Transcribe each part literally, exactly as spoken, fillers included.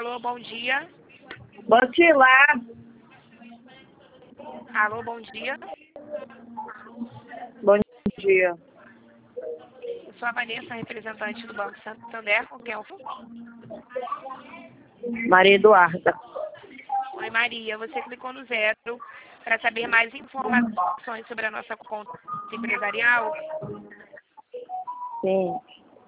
Alô, bom dia. Bote lá. Alô, bom dia. Bom dia. Eu sou a Vanessa, representante do Banco Santander. Com quem eu falo? Maria Eduarda. Oi, Maria. Você clicou no zero para saber mais informações sobre a nossa conta empresarial? Sim.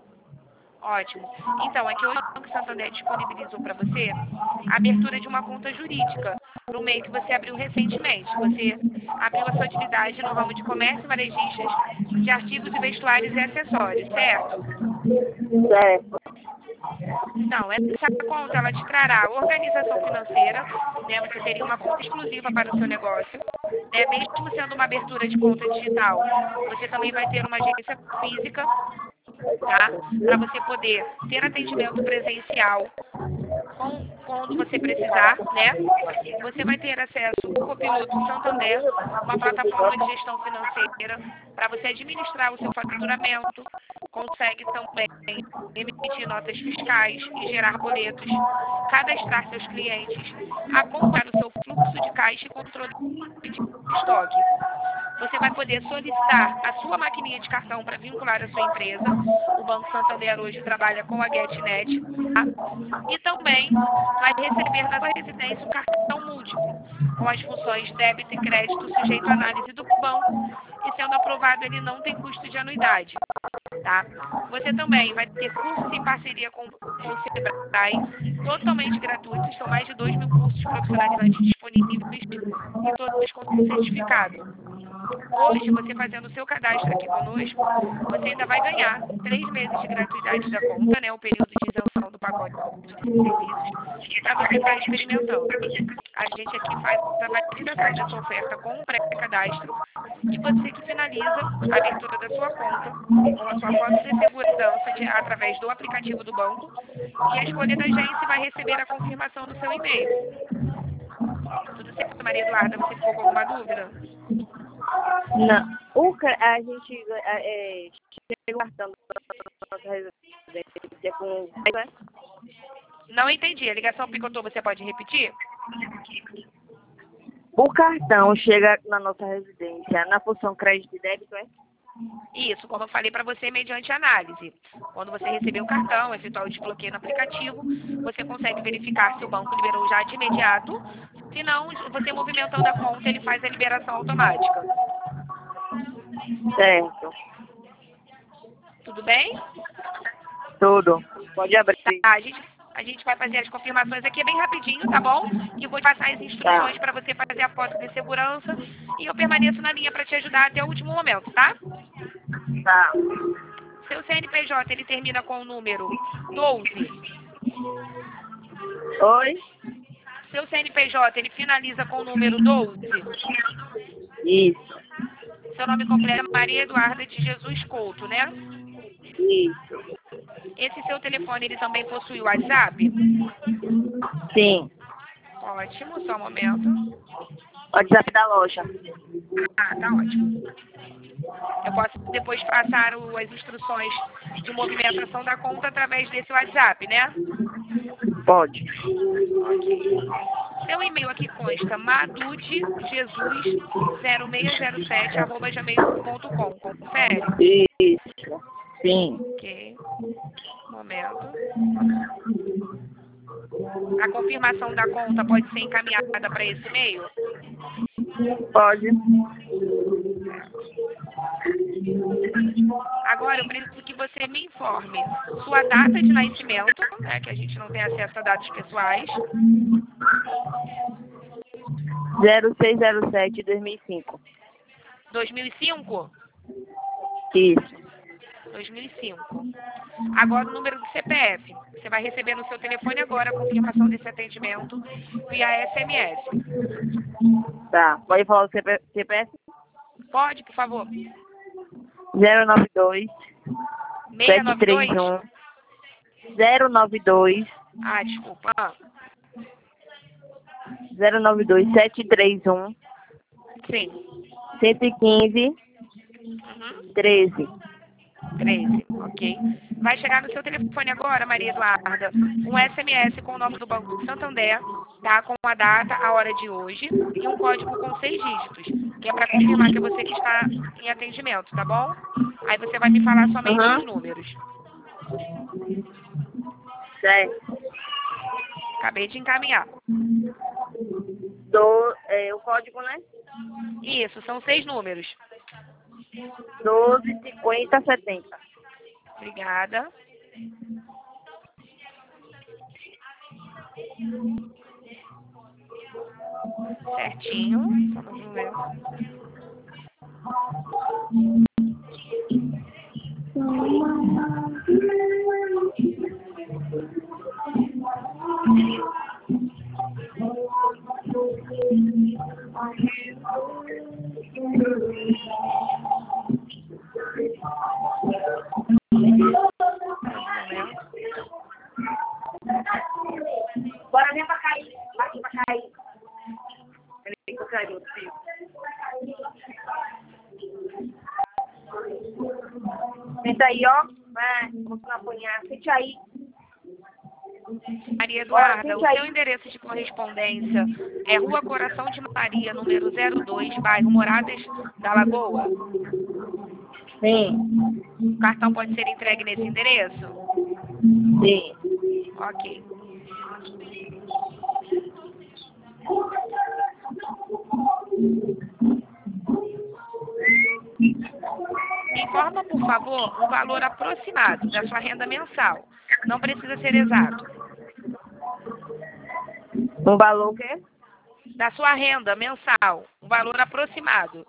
Ótimo. Então, aqui hoje o Banco Santander disponibilizou para você a abertura de uma conta jurídica para o meio que você abriu recentemente. Você abriu a sua atividade no ramo de comércio, varejistas de artigos e vestuários e acessórios, certo? Certo. Então, essa conta, ela te trará organização financeira, né? Você teria uma conta exclusiva para o seu negócio, né? Mesmo sendo uma abertura de conta digital, você também vai ter uma agência física, tá? Para você poder ter atendimento presencial com, quando você precisar, né? Você vai ter acesso ao Copiloto Santander, uma plataforma de gestão financeira para você administrar o seu faturamento, consegue também emitir notas fiscais e gerar boletos, cadastrar seus clientes, acompanhar o seu fluxo de caixa e controle de estoque. Você vai poder solicitar a sua maquininha de cartão para vincular a sua empresa. O Banco Santander hoje trabalha com a GetNet. Tá? E também vai receber na sua residência um cartão múltiplo, com as funções débito e crédito sujeito à análise do banco. E sendo aprovado, ele não tem custo de anuidade. Tá? Você também vai ter cursos em parceria com, com o Sebrae, totalmente gratuitos. São mais de dois mil cursos profissionalizantes disponíveis e todos com certificado. Hoje, você fazendo o seu cadastro aqui conosco, você ainda vai ganhar três meses de gratuidade da conta, né? O período de isenção do pacote de serviços, para você estar experimentando. A gente aqui faz a validação dessa oferta com um pré-cadastro e você que finaliza a abertura da sua conta com a sua foto de segurança de, através do aplicativo do banco e a escolha da agência vai receber a confirmação no seu e-mail. Tudo certo, Maria Eduarda? Você ficou com alguma dúvida? Não. O, ca- a gente é, chega o cartão da nossa residência com... Não entendi. A ligação picotou, você pode repetir? O cartão chega na nossa residência na função crédito e débito, é? Isso, como eu falei para você, mediante análise. Quando você receber o cartão, efetuar o desbloqueio no aplicativo, você consegue verificar se o banco liberou já de imediato. Se não, você movimentando a conta, ele faz a liberação automática. Certo. Tudo bem? Tudo. Pode abrir. Tá, a gente, a gente vai fazer as confirmações aqui bem rapidinho, tá bom? E eu vou te passar as instruções Tá. para você fazer a foto de segurança. E eu permaneço na linha para te ajudar até o último momento, tá? Tá. Seu C N P J, ele termina com o número doze. Oi? Seu C N P J, ele finaliza com o número doze. Isso. Seu nome completo é Maria Eduarda de Jesus Couto, né? Isso. Esse seu telefone, ele também possui o WhatsApp? Sim. Ótimo, só um momento. WhatsApp da loja. Ah, tá ótimo. Eu posso depois passar o, as instruções de movimentação da conta através desse WhatsApp, né? Pode. Ok. Seu e-mail aqui consta madudejesus zero seis zero sete arroba gmail ponto com. Confere? Isso. Sim. Ok. Momento. A confirmação da conta pode ser encaminhada para esse e-mail? Pode. Agora, eu preciso que você me informe sua data de nascimento, né, que a gente não tem acesso a dados pessoais. zero seis zero sete dois mil e cinco. dois mil e cinco? Isso. dois mil e cinco. Agora, o número do C P F. Você vai receber no seu telefone agora a confirmação desse atendimento via S M S. Tá. Pode falar o C P F? Pode, por favor? zero nove dois seiscentos e sete noventa e dois? três um zero nove dois Ah, desculpa. Ah, zero nove dois sete três um sim. cento e quinze Uhum. treze. treze, ok. Vai chegar no seu telefone agora, Maria Eduarda, um S M S com o nome do Banco do Santander, tá? Com a data, a hora de hoje e um código com seis dígitos, que é para confirmar que é você que está em atendimento, tá bom? Aí você vai me falar somente os Aham. números. Certo. Acabei de encaminhar. Do, é, o código, né? Isso, são seis números. doze, cinquenta, setenta. Obrigada. Certinho. Só mais um momento. Bora vir pra cair. Aqui pra cair. Peraí, que eu caí, filho. Senta aí, ó. Vai, vamos na punhada. Sente aí. Maria Eduarda, o seu endereço de correspondência é Rua Coração de Maria, número zero dois, bairro Moradas da Lagoa? Sim. O cartão pode ser entregue nesse endereço? Sim. Ok. Me informa, por favor, um valor aproximado da sua renda mensal. Não precisa ser exato. Um valor o quê? Da sua renda mensal, um valor aproximado.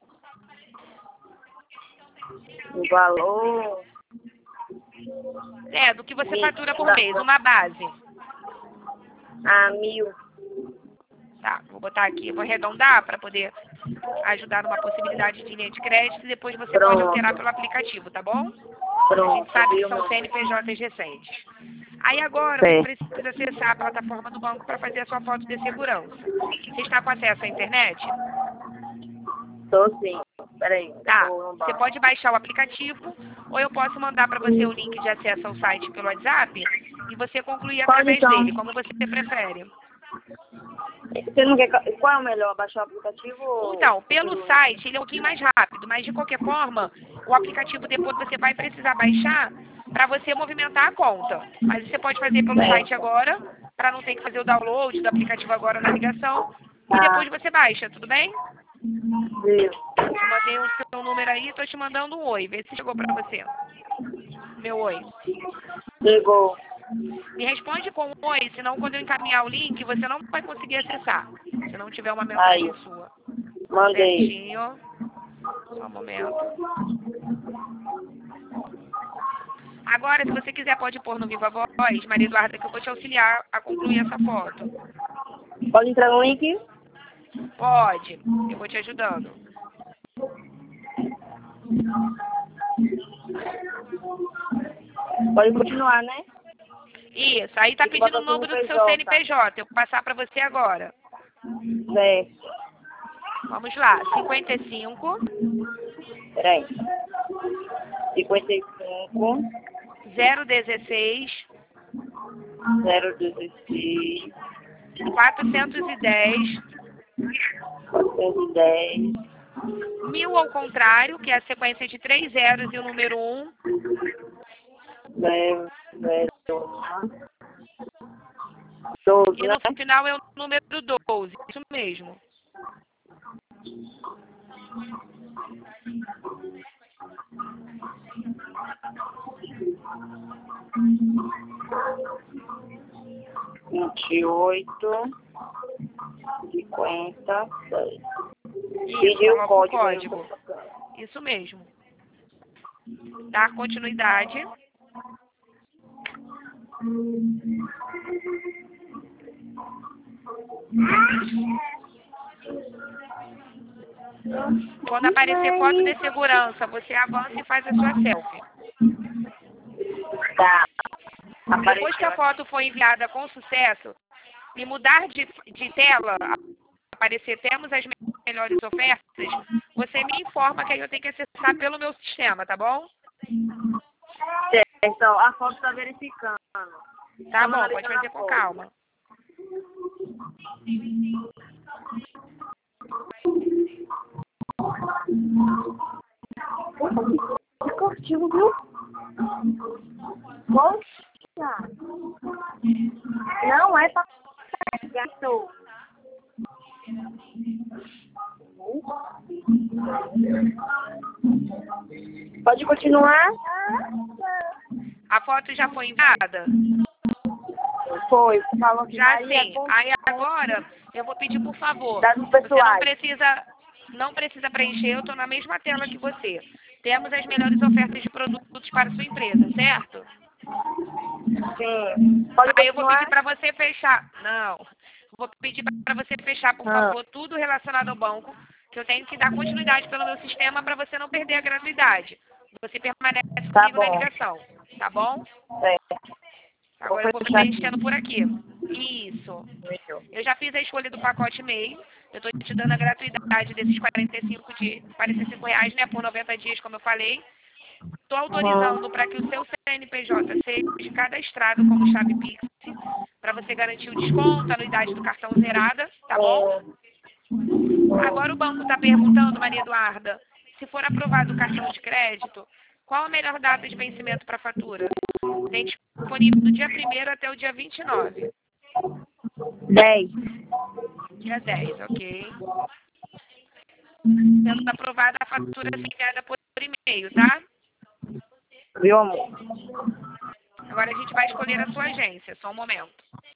Um valor... É, do que você Mil. fatura por mês, uma base. Ah, mil. Tá, vou botar aqui, vou arredondar para poder ajudar numa possibilidade de linha de crédito e depois você Pronto. pode alterar pelo aplicativo, tá bom? A Pronto. gente sabe que Viu, são meu? C N P Js recentes. Aí agora Certo. você precisa acessar a plataforma do banco para fazer a sua foto de segurança. Você está com acesso à internet? Tô sim. Peraí. Tá, Tô no você banco. pode baixar o aplicativo ou eu posso mandar para você o link de acesso ao site pelo WhatsApp e você concluir Pode, através então. dele, como você prefere. Você não quer... Qual é o melhor? Baixar o aplicativo ou... Então, pelo site, ele é um pouquinho mais rápido, mas de qualquer forma, o aplicativo depois você vai precisar baixar para você movimentar a conta. Mas você pode fazer pelo É. site agora, para não ter que fazer o download do aplicativo agora na ligação, e Tá. depois você baixa, tudo bem? Viu? Eu mandei o seu número aí, estou te mandando um oi, vê se chegou para você. Meu oi. Chegou. Me responde com um oi, senão quando eu encaminhar o link, você não vai conseguir acessar, se não tiver uma mensagem Aí. sua. Mandei. Certinho. Só um momento. Agora, se você quiser, pode pôr no Viva Voz, Maria Eduarda, que eu vou te auxiliar a concluir essa foto. Pode entrar no link? Pode. Eu vou te ajudando. Pode continuar, né? Isso. Aí tá Tem que pedindo botar o número do C N P J. seu C N P J. Eu vou passar para você agora. Certo. Vamos lá. cinquenta e cinco, Peraí. cinquenta e cinco, zero dezesseis, zero dezesseis, quatrocentos e dez, quatrocentos e dez, mil ao contrário, que é a sequência de três zeros e o número um, zero, zero, um, doze, e né? no final é o número doze. Isso mesmo. vinte e oito, cinquenta, seis. Isso, Pediu o coloca o código. código. Isso mesmo. Dar continuidade. Quando aparecer código de segurança, você avança e faz a sua selfie. Tá. Depois que a foto for enviada com sucesso e mudar de, de tela, aparecer temos as melhores ofertas, você me informa que aí eu tenho que acessar pelo meu sistema, tá bom? Certo, a foto tá verificando. Tá Tá bom, pode analisando fazer a com foto. calma. Que curtiu, viu? Poxa! Não é pra gato. Pode continuar? A foto já foi enviada? Foi, falou que Já Maria sim. Aí agora eu vou pedir, por favor, dados você não pessoais. precisa, não precisa preencher, eu estou na mesma tela que você. Temos as melhores ofertas de produtos para a sua empresa, certo? Sim. Pode Aí eu vou continuar? pedir para você fechar. Não. Vou pedir para você fechar, por Ah. favor, tudo relacionado ao banco, que eu tenho que dar continuidade pelo meu sistema para você não perder a gratuidade. Você permanece Tá comigo na bom. ligação, tá bom? Certo. Agora eu vou fechar preenchendo por aqui. Isso. Eu já fiz a escolha do pacote e-mail. Eu estou te dando a gratuidade desses quarenta e cinco, de, quarenta e cinco reais, né, por noventa dias, como eu falei. Estou autorizando para que o seu C N P J seja cadastrado como chave Pix, para você garantir o desconto, a anuidade do cartão zerada, tá bom? Agora o banco está perguntando, Maria Eduarda, se for aprovado o cartão de crédito, qual a melhor data de vencimento para a fatura? Tem disponível do dia primeiro até o dia vinte e nove. dez. Dia dez, ok. Sendo aprovada, a fatura é enviada por e-mail, tá? Viu, amor? Agora a gente vai escolher a sua agência, só um momento.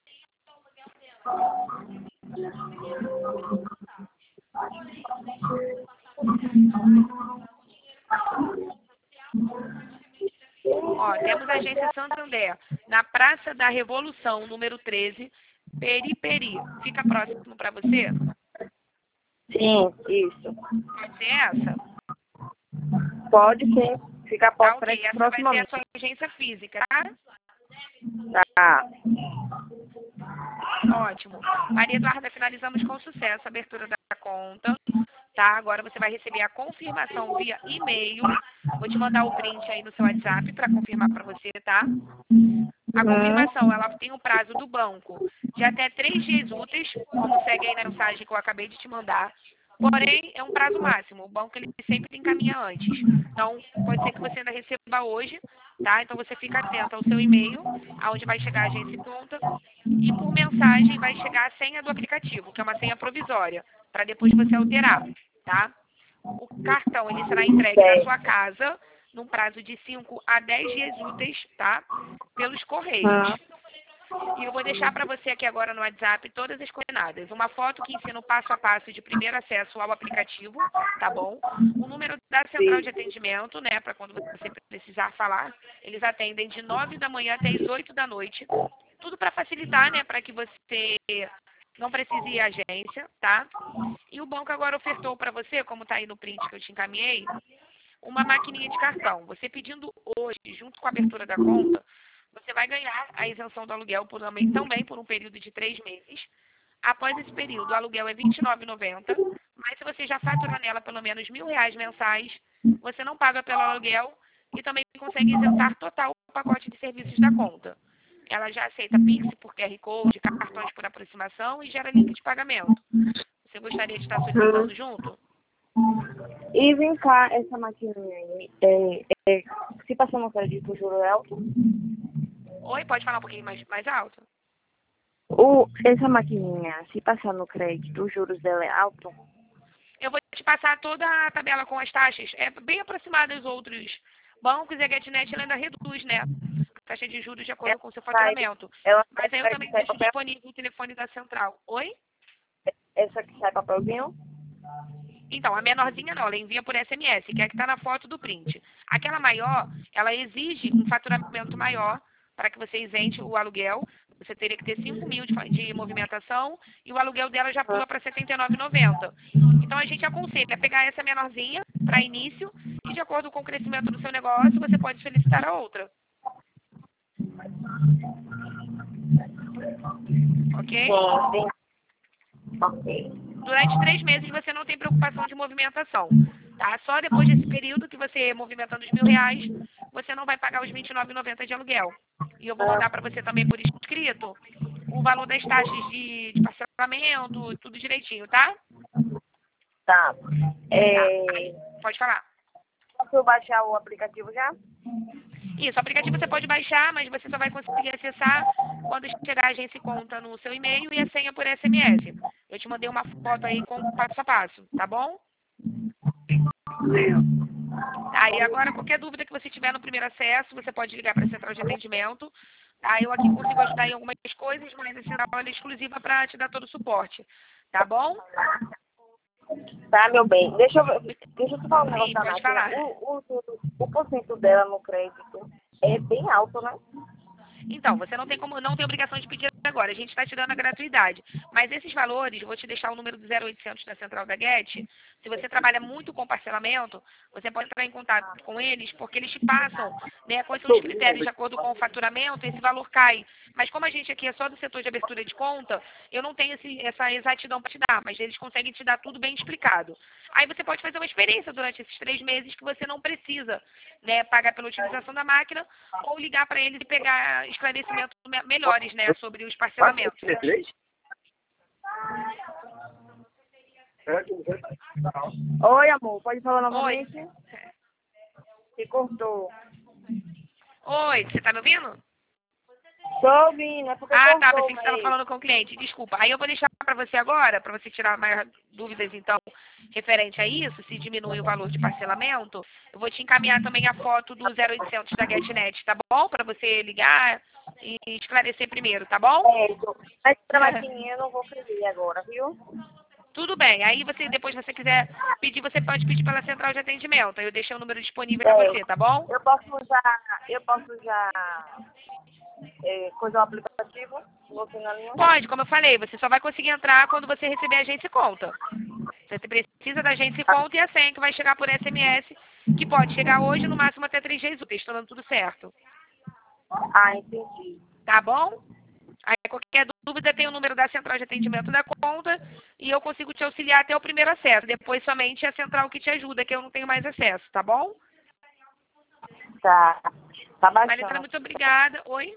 Ó, temos a agência Santander, na Praça da Revolução, número treze, Periperi. Fica próximo para você? Sim, isso. Pode ser essa? Pode sim. Fica Tá, por ok. Essa vai ser a proximamente. sua agência física, tá? Tá. Ótimo. Maria Eduarda, finalizamos com sucesso a abertura da conta, tá? Agora você vai receber a confirmação via e-mail. Vou te mandar o print aí no seu WhatsApp para confirmar para você, tá? A confirmação, ela tem um prazo do banco de até três dias úteis, como segue aí na mensagem que eu acabei de te mandar. Porém, é um prazo máximo. O banco ele sempre encaminha antes. Então, pode ser que você ainda receba hoje, tá? Então, você fica atento ao seu e-mail, aonde vai chegar a agência e conta. E por mensagem vai chegar a senha do aplicativo, que é uma senha provisória, para depois você alterar, tá? O cartão ele será entregue na sua casa num prazo de cinco a dez dias úteis, tá? Pelos correios. E eu vou deixar para você aqui agora no WhatsApp todas as coordenadas. Uma foto que ensina o passo a passo de primeiro acesso ao aplicativo, tá bom? O número da central de atendimento, né? Para quando você precisar falar. Eles atendem de nove da manhã até as oito da noite. Tudo para facilitar, né? Para que você não precise ir à agência, tá? E o banco agora ofertou para você, como tá aí no print que eu te encaminhei, uma maquininha de cartão. Você pedindo hoje, junto com a abertura da conta, você vai ganhar a isenção do aluguel por, também, também por um período de três meses. Após esse período, o aluguel é vinte e nove reais e noventa centavos, mas se você já fatura nela pelo menos mil reais mensais, você não paga pelo aluguel e também consegue isentar total o pacote de serviços da conta. Ela já aceita Pix por Q R Code, cartões por aproximação e gera link de pagamento. Você gostaria de estar solicitando junto? E vem cá, essa maquininha aí, é, é, se passar no crédito, o juro é alto? Oi, pode falar um pouquinho mais, mais alto? O, essa maquininha, se passar no crédito, os juros dela é alto? Eu vou te passar toda a tabela com as taxas. É bem aproximada dos outros bancos e a GetNet ela ainda reduz, né? A taxa de juros de acordo com o seu faturamento. Ela Mas aí eu sai- também sai deixo papel? disponível o telefone da central. Oi? Essa que sai papelzinho? Então, a menorzinha não, ela envia por S M S, que é a que está na foto do print. Aquela maior, ela exige um faturamento maior para que você isente o aluguel. Você teria que ter cinco mil de, fa- de movimentação e o aluguel dela já pula para setenta e nove reais e noventa centavos. Então, a gente aconselha pegar essa menorzinha para início e, de acordo com o crescimento do seu negócio, você pode solicitar a outra. Ok? Sim, sim. Ok. Durante três meses você não tem preocupação de movimentação, tá? Só depois desse período que você movimentando os mil reais, você não vai pagar os vinte e nove reais e noventa centavos de aluguel. E eu vou mandar para você também por escrito o valor das taxas de, de parcelamento, tudo direitinho, tá? Tá. Tá. É, Pode falar. posso eu baixar o aplicativo já? Isso, o aplicativo você pode baixar, mas você só vai conseguir acessar quando chegar a agência e conta no seu e-mail e a senha por S M S. Eu te mandei uma foto aí com passo a passo, tá bom? Aí agora, qualquer dúvida que você tiver no primeiro acesso, você pode ligar para a central de atendimento. Tá? Eu aqui consigo ajudar em algumas coisas, mas a central é exclusiva para te dar todo o suporte. Tá bom? Tá, meu bem. Deixa eu, ver- deixa eu te falar um negócio Sim, da pode máquina. falar. O, o, o porcento dela no crédito é bem alto, né? Então, você não tem como, não tem obrigação de pedir agora. A gente está te dando a gratuidade. Mas esses valores, eu vou te deixar o número do zero oitocentos da central da Get. Se você trabalha muito com parcelamento, você pode entrar em contato com eles, porque eles te passam, né, quais são os critérios de acordo com o faturamento, esse valor cai. Mas como a gente aqui é só do setor de abertura de conta, eu não tenho esse, essa exatidão para te dar, mas eles conseguem te dar tudo bem explicado. Aí você pode fazer uma experiência durante esses três meses que você não precisa, né, pagar pela utilização da máquina ou ligar para eles e pegar esclarecimentos me- melhores, né, sobre os parcelamentos. Oi, amor. Pode falar Oi. novamente? Se cortou. Oi, você tá me ouvindo? Tô ouvindo, é porque Ah, tá, cortou pensei que você estava mesmo. falando com o cliente. Desculpa. Aí eu vou deixar para você agora, para você tirar mais dúvidas, então, referente a isso, se diminui o valor de parcelamento. Eu vou te encaminhar também a foto do zero oitocentos da GetNet, tá bom? Para você ligar e esclarecer primeiro, tá bom? É, tô- mas pra maquininha eu não vou pedir agora, viu? Tudo bem. Aí você, depois se você quiser pedir, você pode pedir pela central de atendimento. Aí eu deixei o número disponível para É, você, tá bom? eu posso usar, eu posso usar é, coisa o aplicativo, você na linha? Pode, como eu falei, você só vai conseguir entrar quando você receber a agência e conta. Você precisa da agência e conta e a senha que vai chegar por S M S, que pode chegar hoje, no máximo até três dias úteis, estou dando tudo certo. Ah, entendi. Tá bom? Aí qualquer dúvida tem o número da central de atendimento da conta e eu consigo te auxiliar até o primeiro acesso. Depois somente a central que te ajuda, que eu não tenho mais acesso, tá bom? Tá. Tá Maricana, baixando. muito obrigada. Oi?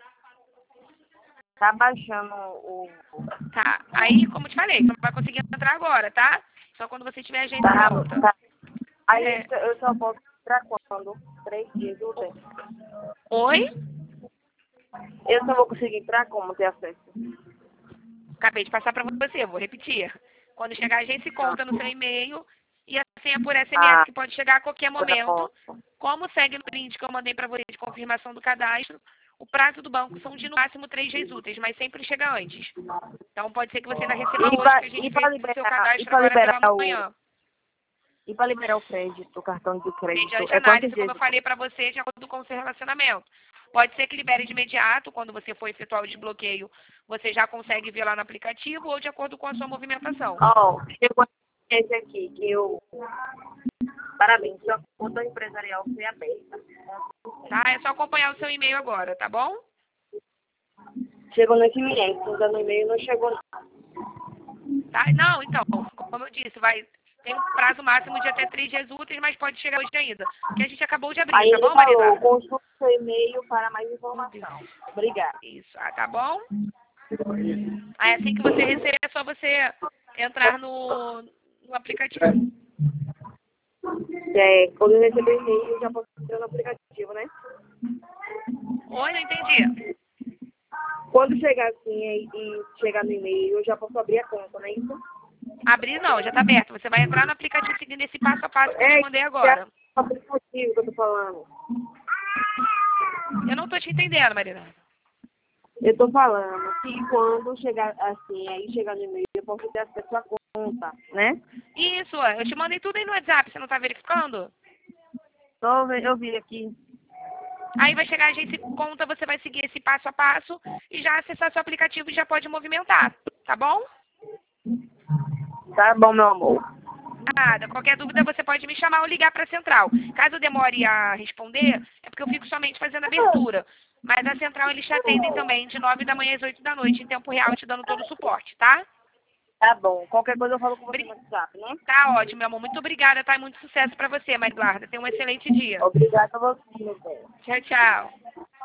Tá baixando o. Tá. Aí, como te falei, você não vai conseguir entrar agora, tá? Só quando você tiver a agência Tá, em conta. tá. Aí É. eu só posso entrar quando? Três dias úteis. Oi? Eu só vou conseguir entrar como ter acesso. Acabei de passar para você, eu vou repetir. Quando chegar a agência e conta no seu e-mail e a senha por S M S, Ah, que pode chegar a qualquer tá momento. bom. Como segue no print que eu mandei para você de confirmação do cadastro, o prazo do banco são de no máximo três dias úteis, mas sempre chega antes. Então pode ser que você ainda receba E hoje, pra, que a gente e pra fez o seu liberar, e cadastro pra agora pela liberar o. manhã. E pra liberar o crédito, o cartão de crédito, Mediante é quantos análise, como dias? eu falei para você, de acordo com o seu relacionamento. Pode ser que libere de imediato, quando você for efetuar o desbloqueio, você já consegue ver lá no aplicativo ou de acordo com a sua movimentação. Ó, chegou esse aqui, que eu. Parabéns, sua conta empresarial foi aberta. Tá? É só acompanhar o seu e-mail agora, tá bom? Chegou nesse e-mail, ainda no e-mail não chegou não. Tá? Não, então, como eu disse, vai tem um prazo máximo de até três dias úteis, mas pode chegar hoje ainda. Que a gente acabou de abrir, Aí tá ele bom, falou, Marinada? consulte seu e-mail para mais Meu Deus. informação. Obrigada. Isso, ah, tá bom? Aí assim que você receber, é só você entrar no, no aplicativo. É, quando eu receber o e-mail, eu já posso entrar no aplicativo, né? Oi, não entendi. Quando chegar assim e, e chegar no e-mail, eu já posso abrir a conta, não é isso? Abrir não, já tá aberto. Você vai entrar no aplicativo seguindo esse passo a passo que eu É, te mandei agora. é o aplicativo que eu tô falando. Eu não tô te entendendo, Marinada. Eu tô falando que quando chegar assim, aí chegar no e-mail, eu posso ter acesso à conta, né? Isso, eu te mandei tudo aí no WhatsApp, você não tá verificando? Tô, ve- eu vi aqui. Aí vai chegar a gente conta, você vai seguir esse passo a passo e já acessar seu aplicativo e já pode movimentar, tá bom? Tá bom, meu amor. Nada, qualquer dúvida você pode me chamar ou ligar para a central. Caso eu demore a responder, é porque eu fico somente fazendo abertura. Mas a central eles te atendem também de nove da manhã às oito da noite, em tempo real, te dando todo o suporte, tá? Tá bom. Qualquer coisa eu falo com você no WhatsApp, né? Tá ótimo, meu amor. Muito obrigada, tá? E muito sucesso pra você, Maria Eduarda. Tenha um excelente dia. Obrigada a você, meu bem. Tchau, tchau.